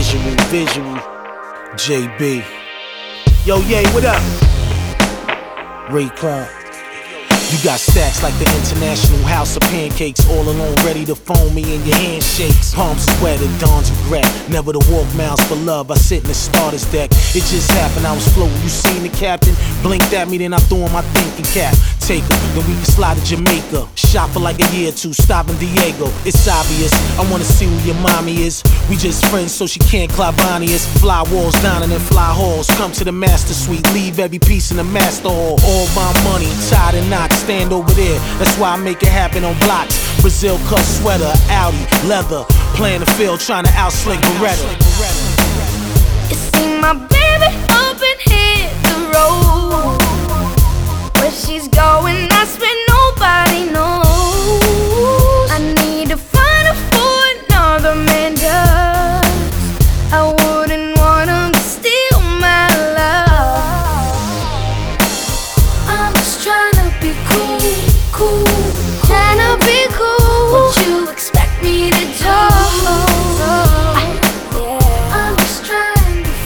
Visual, JB. Yo, Ye, what up? Raekwon. You got stacks like the International House of Pancakes, all alone ready to phone me and your handshakes. Palms sweated, dawn's regret, never to walk miles for love. I sit in the starter's deck, it just happened, I was floating. You seen the captain, blinked at me, then I threw on my thinking cap. Take her, then we can slide to Jamaica. Shop for like a year or two, stop in Diego. It's obvious, I wanna see who your mommy is. We just friends so she can't Clavani us. Fly walls down and then fly halls. Come to the master suite, leave every piece in the master hall. All my money, tied and knots, stand over there. That's why I make it happen on blocks. Brazil cut sweater, Audi, leather. Playing the field, trying to outslick Beretta. You see my baby up and hit the road. Where she's going, that's where nobody knows. I need to find her for another man does. I wouldn't want him to steal my love. I'm just trying to be cool. Trying to be cool. What you expect me to do? I'm just trying to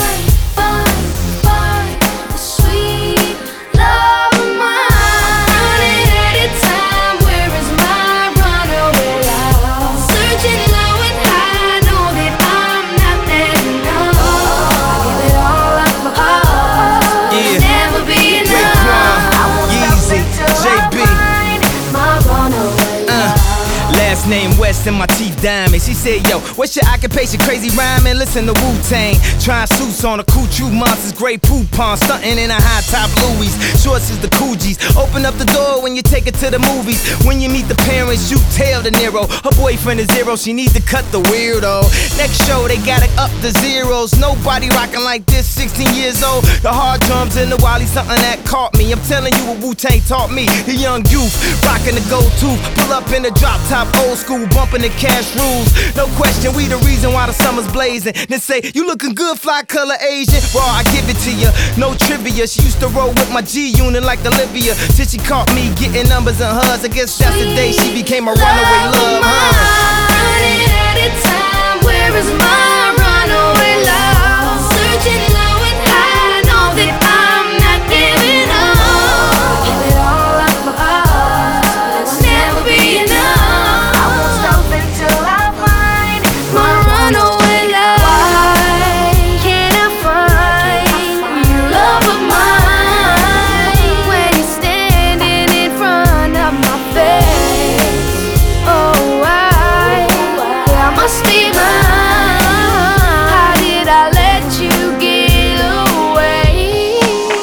find the sweet love of mine. Running out of time, where is my runaway love? Searching low and high, know that I'm not that enough. I give it all up for us, Yeah. never be enough. I won't stop Yeezy, until I JB. find my runaway love. Last name West and my teeth diamond. She said, yo, what's your occupation? Crazy rhyming, listen to Wu-Tang. Trying suits on a cool true monsters, gray poop pond, stunting in a high top Louis. Shorts is the Coogis. Open up the door when you take her to the movies. When you meet the parents, you tell De Niro. Her boyfriend is zero, she needs to cut the weirdo. Next show, they got it up to zeros. Nobody rocking like this, 16 years old. The hard drums and the Wally, something that caught me. I'm telling you what Wu-Tang taught me. The young youth, rocking the go-to. Pull up in the drop top, old school, bumping the cash rules. No question, we the reason why the summer's blazing. Then say, you looking good, fly color Asian. Raw, I give it to you, no trivia. She used to roll with my G-Unit like Olivia. Till she caught me getting numbers and hugs. I guess that's the day she became a runaway love. Running out of time, where is my runaway love? Searching low and high, know that I'm not giving up. Give it all up for us, it'll never be enough. I won't stop until I find my runaway love. Why can't I find your love of mine when you're standing in front of my face? Oh, why? I must be mine. How did I let you get away?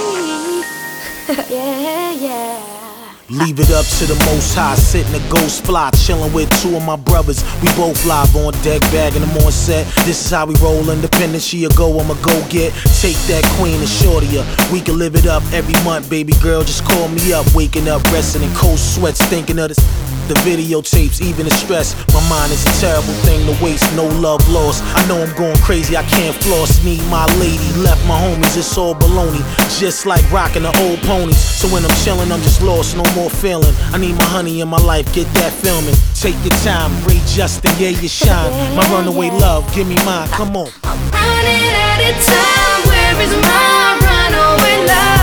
Yeah. Leave it up to the most high, sitting a ghost fly, chilling with two of my brothers. We both live on deck, bagging them on set. This is how we roll, independent. She a go, I'ma go get. Take that queen and shorty up. We can live it up every month, baby girl. Just call me up, waking up, resting in cold sweats, thinking of this. The videotapes, even the stress. My mind is a terrible thing to waste, no love lost. I know I'm going crazy, I can't floss. Need my lady, left my homies, it's all baloney. Just like rocking the old ponies. So when I'm chilling, I'm just lost, no more feeling. I need my honey in my life, get that filming. Take your time, Ray Justin, yeah, you shine. My runaway love, give me mine, come on. I'm running out of time, where is my runaway love?